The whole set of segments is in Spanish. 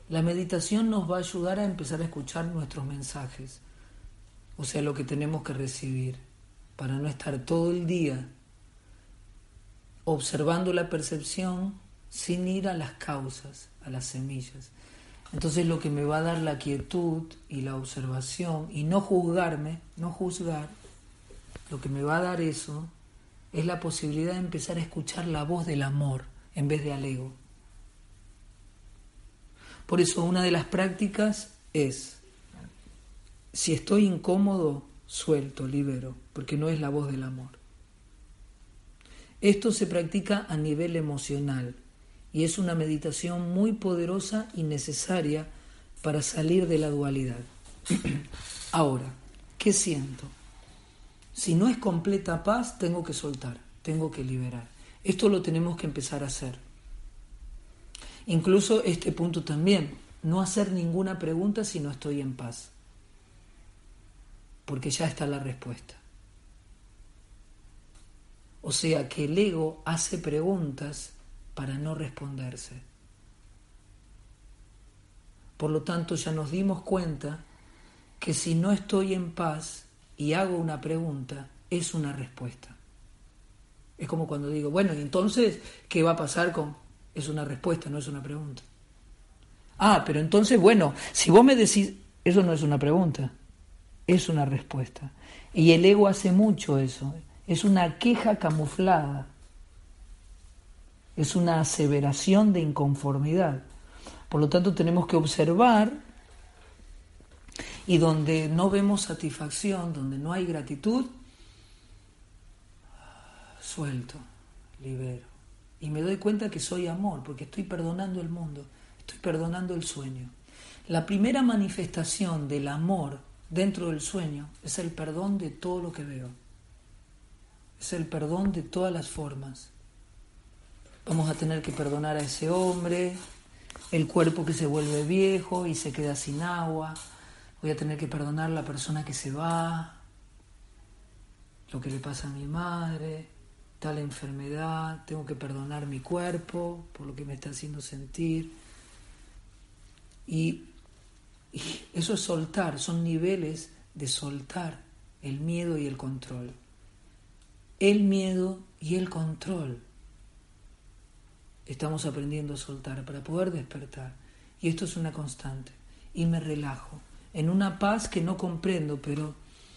La meditación nos va a ayudar a empezar a escuchar nuestros mensajes, o sea, lo que tenemos que recibir, para no estar todo el día observando la percepción sin ir a las causas, a las semillas. Entonces lo que me va a dar la quietud y la observación y no juzgarme, no juzgar, lo que me va a dar eso es la posibilidad de empezar a escuchar la voz del amor en vez de al ego. Por eso una de las prácticas es, si estoy incómodo, suelto, libero, porque no es la voz del amor. Esto se practica a nivel emocional y es una meditación muy poderosa y necesaria para salir de la dualidad. Ahora, ¿qué siento? Si no es completa paz, tengo que soltar, tengo que liberar. Esto lo tenemos que empezar a hacer. Incluso este punto también, no hacer ninguna pregunta si no estoy en paz, porque ya está la respuesta. O sea que el ego hace preguntas para no responderse. Por lo tanto, ya nos dimos cuenta que si no estoy en paz y hago una pregunta, es una respuesta. Es como cuando digo, bueno, entonces, ¿qué va a pasar con...? Es una respuesta, no es una pregunta. Ah, pero entonces, bueno, si vos me decís, eso no es una pregunta, es una respuesta. Y el ego hace mucho eso. Es una queja camuflada. Es una aseveración de inconformidad. Por lo tanto, tenemos que observar, y donde no vemos satisfacción, donde no hay gratitud, suelto, libero. Y me doy cuenta que soy amor, porque estoy perdonando el mundo, estoy perdonando el sueño. La primera manifestación del amor dentro del sueño es el perdón de todo lo que veo. Es el perdón de todas las formas. Vamos a tener que perdonar a ese hombre, el cuerpo que se vuelve viejo y se queda sin agua. Voy a tener que perdonar a la persona que se va, lo que le pasa a mi madre, tal enfermedad. Tengo que perdonar mi cuerpo por lo que me está haciendo sentir. Y eso es soltar, son niveles de soltar el miedo y el control. El miedo y el control. Estamos aprendiendo a soltar para poder despertar. Y esto es una constante. Y me relajo en una paz que no comprendo, pero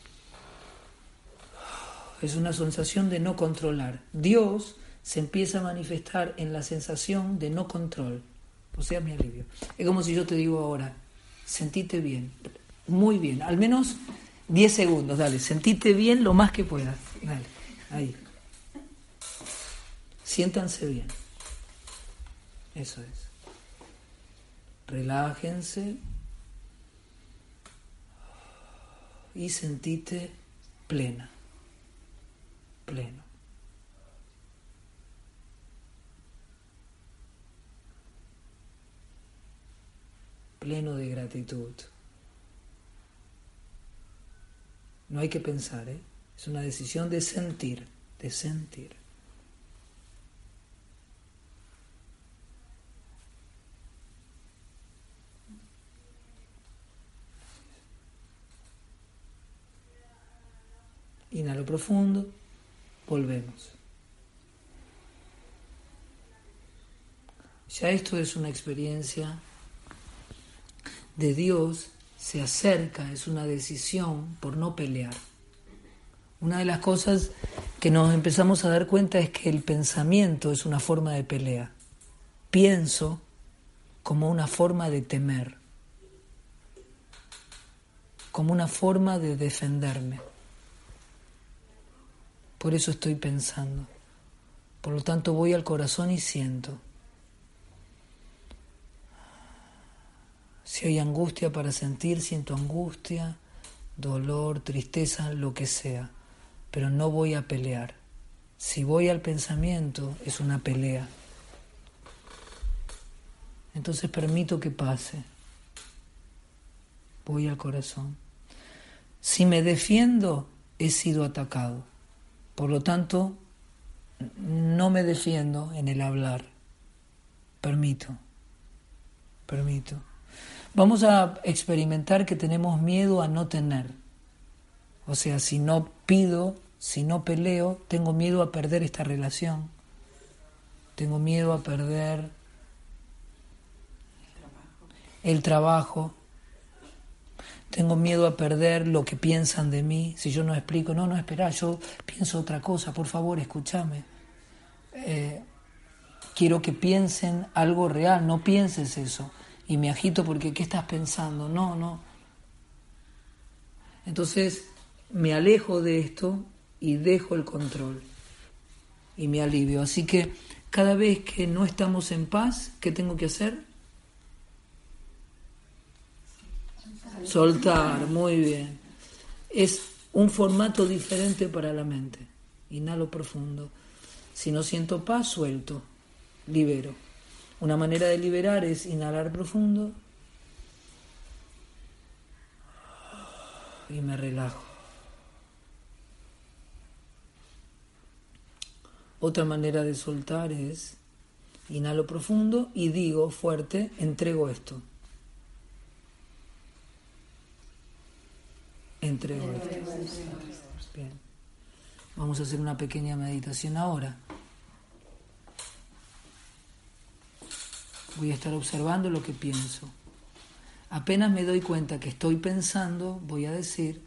es una sensación de no controlar. Dios se empieza a manifestar en la sensación de no control. O sea, mi alivio. Es como si yo te digo ahora, sentite bien, muy bien, al menos 10 segundos, dale, sentite bien lo más que puedas. Dale, ahí. Siéntanse bien. Eso es. Relájense y sentite plena, pleno. Pleno de gratitud. No hay que pensar, ¿eh? Es una decisión de sentir, de sentir. Inhalo profundo, volvemos. Ya esto es una experiencia de Dios, se acerca, es una decisión por no pelear. Una de las cosas que nos empezamos a dar cuenta es que el pensamiento es una forma de pelea. Pienso como una forma de temer, como una forma de defenderme. Por eso estoy pensando. Por lo tanto voy al corazón y siento. Si hay angustia para sentir, siento angustia, dolor, tristeza, lo que sea. Pero no voy a pelear. Si voy al pensamiento, es una pelea. Entonces permito que pase. Voy al corazón. Si me defiendo, he sido atacado. Por lo tanto, no me defiendo en el hablar. Permito. Vamos a experimentar que tenemos miedo a no tener. O sea, si no pido, si no peleo, tengo miedo a perder esta relación. Tengo miedo a perder el trabajo. Tengo miedo a perder lo que piensan de mí. Si yo no explico, no, espera, yo pienso otra cosa, por favor, escúchame. Quiero que piensen algo real, no pienses eso. Y me agito porque, ¿qué estás pensando? No. Entonces me alejo de esto y dejo el control. Y me alivio. Así que cada vez que no estamos en paz, ¿qué tengo que hacer? Soltar, muy bien. Es un formato diferente para la mente. Inhalo profundo. Si no siento paz, suelto, libero. Una manera de liberar es inhalar profundo y me relajo. Otra manera de soltar es inhalo profundo y digo fuerte, entrego esto. Entrego esto. Bien. Vamos a hacer una pequeña meditación ahora. Voy a estar observando lo que pienso. Apenas me doy cuenta que estoy pensando, voy a decir,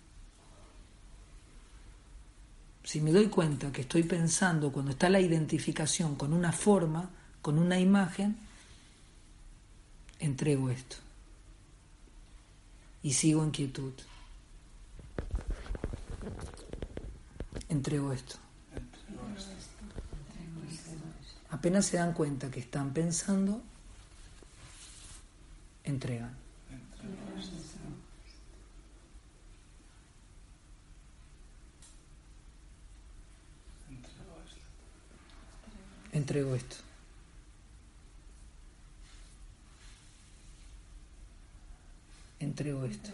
si me doy cuenta que estoy pensando, cuando está la identificación con una forma, con una imagen, entrego esto. Y sigo en quietud. Entrego esto. Apenas se dan cuenta que están pensando, entregan. Entrego esto. Entrego esto.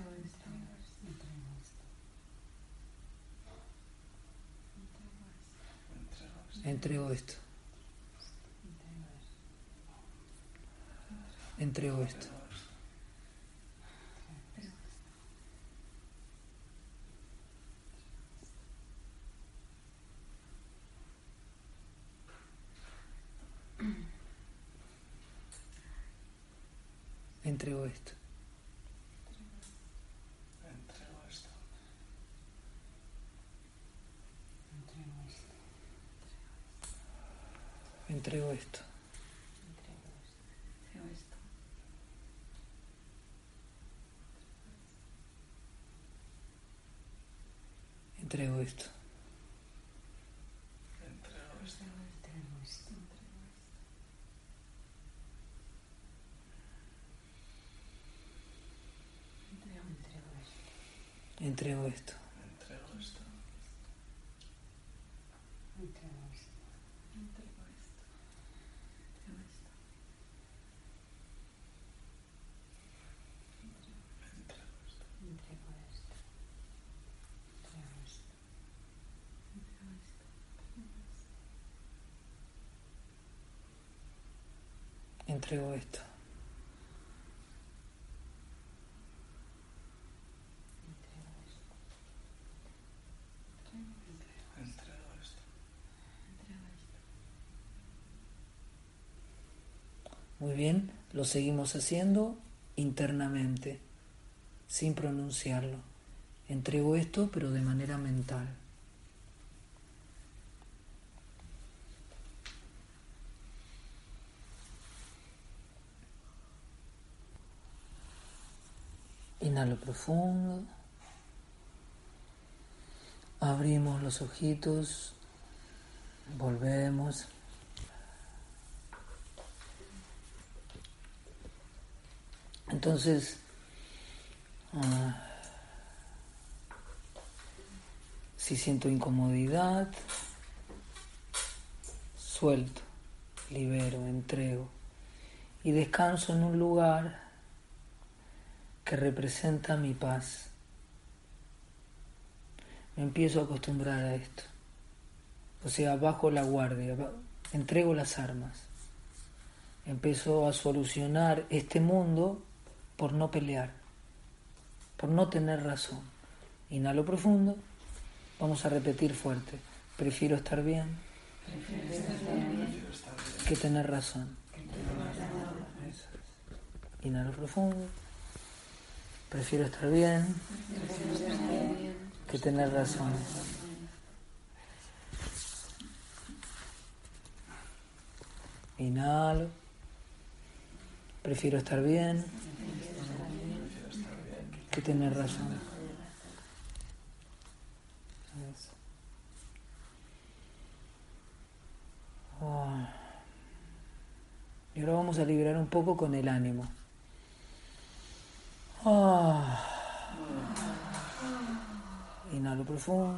Entrego esto. Entrego esto. Entrego esto. Entrego esto. Entrego esto. Entrego esto. Entrego esto. Muy bien, lo seguimos haciendo internamente, sin pronunciarlo. Entrego esto, pero de manera mental. Inhalo profundo. Abrimos los ojitos. Volvemos. Entonces, si siento incomodidad, suelto, libero, entrego y descanso en un lugar que representa mi paz. Me empiezo a acostumbrar a esto. O sea, bajo la guardia, entrego las armas. Empiezo a solucionar este mundo por no pelear, por no tener razón. Inhalo profundo, vamos a repetir fuerte. Prefiero estar bien que tener razón. Inhalo profundo. Prefiero estar bien que tener razón. Inhalo. Prefiero estar bien que tener razón. Y ahora vamos a liberar un poco con el ánimo. Inhalo profundo.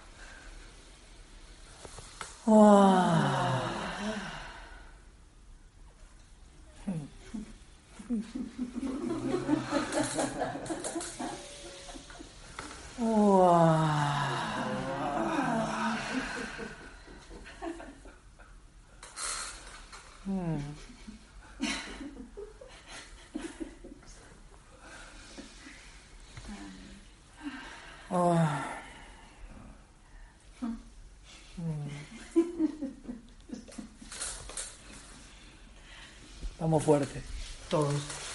Vamos fuerte, todos.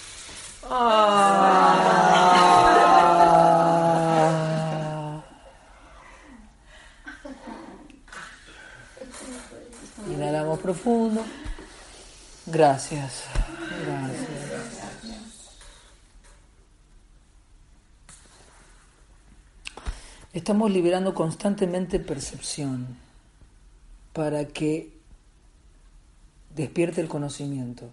Inhalamos profundo. Gracias. Estamos liberando constantemente percepción para que despierte el conocimiento.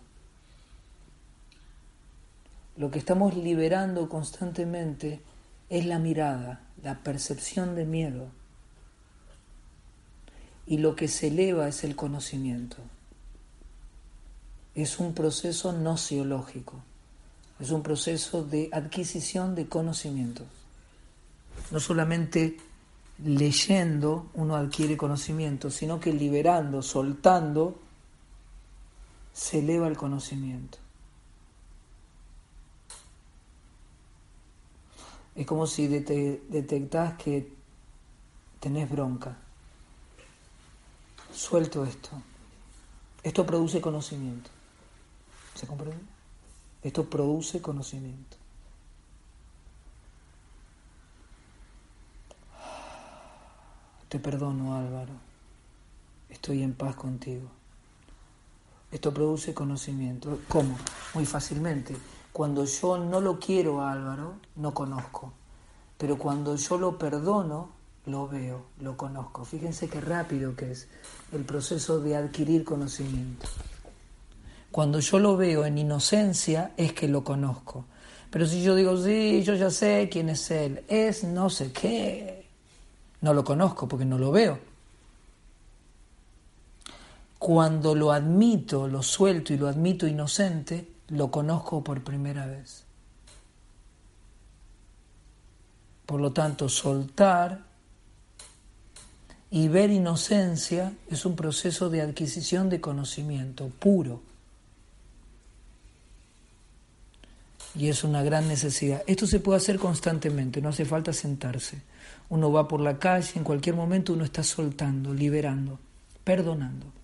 Lo que estamos liberando constantemente es la mirada, la percepción de miedo. Y lo que se eleva es el conocimiento. Es un proceso nociológico, es un proceso de adquisición de conocimientos. No solamente leyendo uno adquiere conocimiento, sino que liberando, soltando, se eleva el conocimiento. Es como si detectás que tenés bronca. Suelto esto. Esto produce conocimiento. ¿Se comprende? Esto produce conocimiento. Te perdono, Álvaro. Estoy en paz contigo. Esto produce conocimiento. ¿Cómo? Muy fácilmente. Cuando yo no lo quiero a Álvaro, no conozco. Pero cuando yo lo perdono, lo veo, lo conozco. Fíjense qué rápido que es el proceso de adquirir conocimiento. Cuando yo lo veo en inocencia, es que lo conozco. Pero si yo digo, sí, yo ya sé quién es él, es no sé qué, no lo conozco porque no lo veo. Cuando lo admito, lo suelto y lo admito inocente, lo conozco por primera vez. Por lo tanto, soltar y ver inocencia es un proceso de adquisición de conocimiento puro. Y es una gran necesidad. Esto se puede hacer constantemente, no hace falta sentarse. Uno va por la calle, en cualquier momento uno está soltando, liberando, perdonando.